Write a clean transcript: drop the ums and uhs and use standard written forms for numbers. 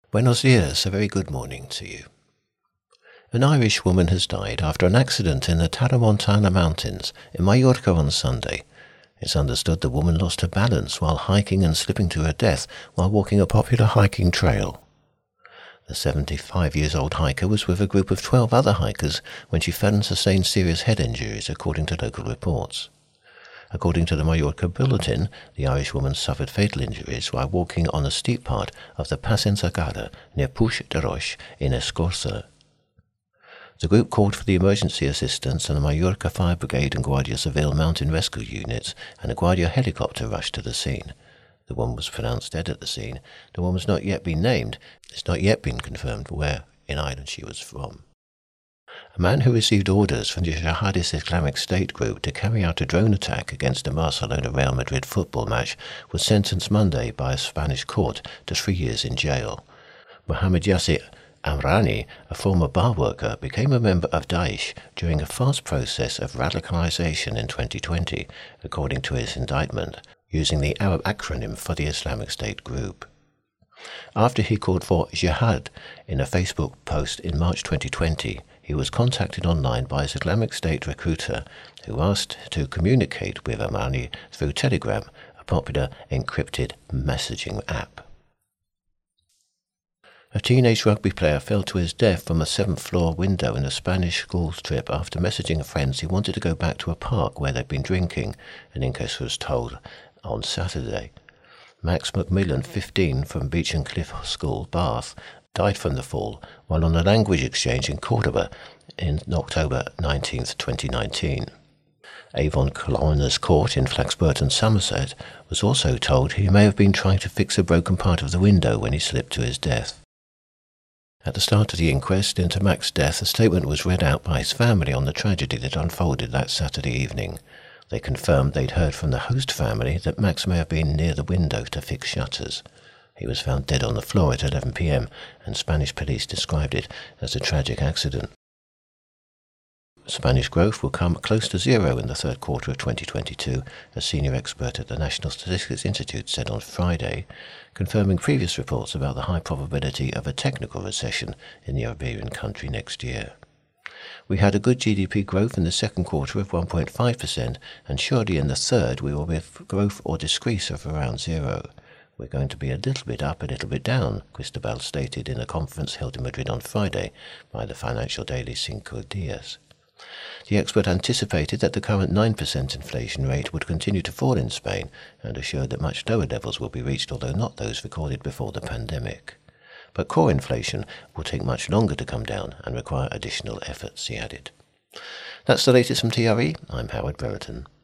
Buenos dias, a very good morning to you. An Irish woman has died after an accident in the Tramontana Mountains in Mallorca on Sunday. It's understood the woman lost her balance while hiking and slipping to her death while walking a popular hiking trail. The 75-year-old hiker was with a group of 12 other hikers when she fell and sustained serious head injuries, according to local reports. According to the Mallorca Bulletin, the Irish woman suffered fatal injuries while walking on a steep part of the Pas Ensargada near Puig de Roche in Escorça. The group called for the emergency assistance, and the Mallorca Fire Brigade and Guardia Civil mountain rescue units and a Guardia helicopter rushed to the scene. The woman was pronounced dead at the scene. The woman has not yet been named. It's not yet been confirmed where in Ireland she was from. A man who received orders from the Jihadist Islamic State group to carry out a drone attack against a Barcelona-Real Madrid football match was sentenced Monday by a Spanish court to 3 years in jail. Mohamed Yassir Amrani, a former bar worker, became a member of Daesh during a fast process of radicalization in 2020, according to his indictment, using the Arab acronym for the Islamic State group. After he called for jihad in a Facebook post in March 2020, he was contacted online by his Islamic State recruiter, who asked to communicate with Amrani through Telegram, a popular encrypted messaging app. A teenage rugby player fell to his death from a 7th-floor window in a Spanish school trip after messaging friends he wanted to go back to a park where they'd been drinking, an inquest was told on Saturday. Max Macmillan, 15, from Beach and Cliff School, Bath, died from the fall while on a language exchange in Cordoba in October 19, 2019. Avon Coroner's Court in Flaxburton, Somerset, was also told he may have been trying to fix a broken part of the window when he slipped to his death. At the start of the inquest into Max's death, a statement was read out by his family on the tragedy that unfolded that Saturday evening. They confirmed they'd heard from the host family that Max may have been near the window to fix shutters. He was found dead on the floor at 11 p.m, and Spanish police described it as a tragic accident. Spanish growth will come close to zero in the third quarter of 2022, a senior expert at the National Statistics Institute said on Friday, confirming previous reports about the high probability of a technical recession in the Iberian country next year. We had a good GDP growth in the second quarter of 1.5%, and surely in the third we will have growth or decrease of around zero. We're going to be a little bit up, a little bit down, Cristobal stated in a conference held in Madrid on Friday by the financial daily Cinco Dias. The expert anticipated that the current 9% inflation rate would continue to fall in Spain and assured that much lower levels will be reached, although not those recorded before the pandemic. But core inflation will take much longer to come down and require additional efforts, he added. That's the latest from TRE. I'm Howard Brereton.